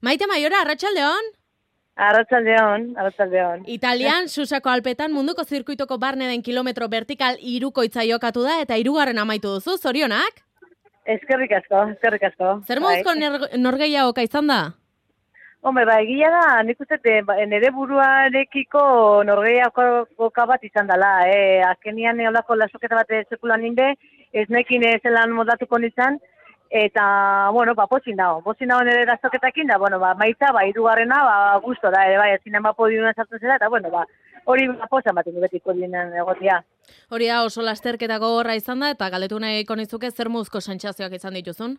Maite Maiora, arratsaldeon. Arratsaldeon. Italian, Susako Alpetan munduko zirkuitoko barne den kilometro vertikal 3koitza jokatu da eta 3. amaitu duzu, zorionak? Eskerrik asko. Zer moduzko norgehiagoka izan da? Hombre, egia da, nik uste nire buruarekiko norgehiagoka bat izan dela. Azkenian olako lasoketa bat sekulan ninde, ez nekin zelan modatuko nintzen, eta, pozin dago nire lasoketakin, da, maitza, 3. gusto da, ezinen podiunan sartzen zela, eta, hori posan bat betiko dinen egotia. Hori da, oso lasterketako horra izan da, eta galetu nahiko nizuke zer moduzko sentsazioak izan dituzun?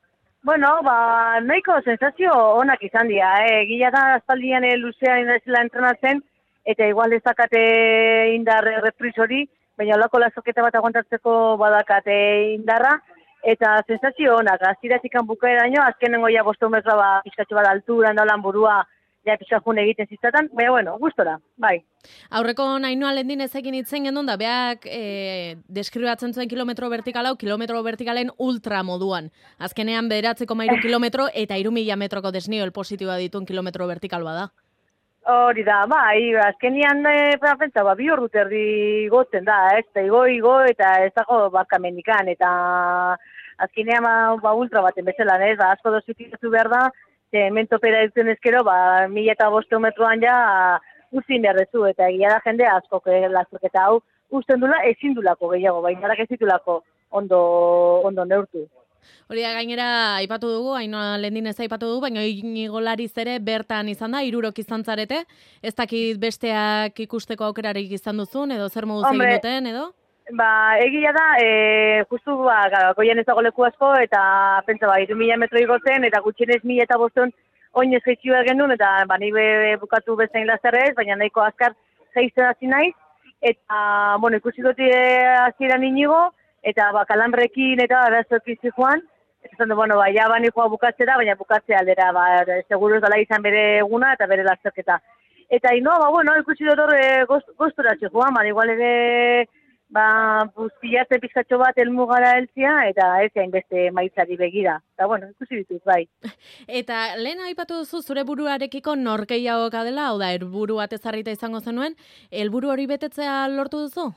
Nahiko sensazio onak izan dira. Gila da, azpaldian luzean indazela entrenatzen, eta igual ez dakate indar repris hori, baina olako lasoketa bat aguantatzeko badakate indarra, eta sensazio onak, aziratikan bukaeraino, azkenengo ja 5 metroa pizkatxo bat alturan daulan burua, ja pizkajun egiten zizatan, baina gustora, bai. Aurreko Ainhoa Lendinezkin hitzen gendun da, beak deskribatzen zuen kilometro vertikalen ultra moduan. Azkenean 9,3 kilometro eta 3.000 metroko desnivel positiboa dituen kilometro vertikal bada. Hori da, bai, azkenean pentsa, 2 ordu terdi gotzen da, ez da, igo eta ez dago barkamendikan, eta azkenean ultra baten bezala, ez, asko dozitizatu behar da, hemen topera ditzen ezkero, 1.500 metroan ja uzin berrezu, eta egia da jende asko lasoketa hau usten dula ezin dulako gehiago, baina ez ditulako ondo neurtu. Hori da, gainera aipatu dugu, Ainhoa Lendinez aipatu dugu, baina Iñigo Lariz ere bertan izan da, 3 izan zarete, ez dakit besteak ikusteko aukerarik izan duzun, edo zer moduz egin duten, edo? Egia da, justu goien ez dago leku asko, eta pentsa 3.000 metro igotzen, eta gutxienez 1.500 oinez jaitxua genuen, eta nire bukatu bezain lazerrez, baina nahiko azkar jaizten hasi naiz, eta, ikusi dut hasieran Iñigo, eta kalanbrekin eta arazoekin joan, eta ja bani joa bukatzera, baina bukatzea aldera, seguru ez dela izan bere eguna eta bere lasterketa. Eta ikusi dut hor goztura joan, igual ere, buzkiatzen pizkatxo bat elmugara heltzia, eta ez hainbeste maitzari begira. Eta, ikusi ditut, bai. Eta lehen aipatu duzu zure buruarekiko norgehiagoka dela, hau da, helburu bat ezarrita izango zenuen, helburu hori betetzea lortu duzu?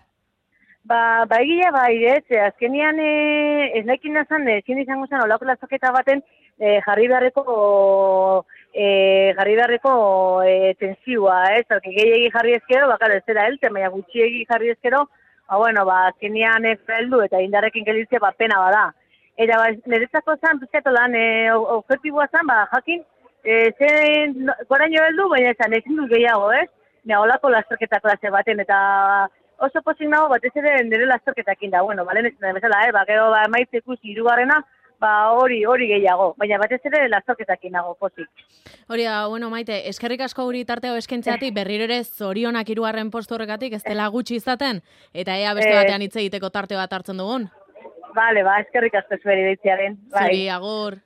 Egia azkenian ez nahikin nazan, ezin izango zen, olako lasoketa baten jarri beharreko tensioa, ez? Gehiegi jarri ezkero, ez zera helten, baina gutxiegi jarri ezkero, azkenian ez heldu eta indarrekin gelitzea pena bada. Eta niretzako zen, pizkatu lan, objektiboa zen, jakin, goraino heldu, baina ezin du gehiago, ez? Olako lasterketa klase baten, eta oso pozik nago, batez ere nire lasterketakin da, balen ez da bezala, gero maitze ikusi 3. Hori gehiago, baina batez ere lasterketakin nago, pozik. Hori da, Maite, eskerrik asko guri tarteo eskentzeatik, berriro ere zorionak 3. postu horrekatik, ez dela gutxi izaten, eta ea beste batean hitz egiteko tarte bat hartzen dugun. Bale, eskerrik asko zueri deitzearen. Zuri, agur.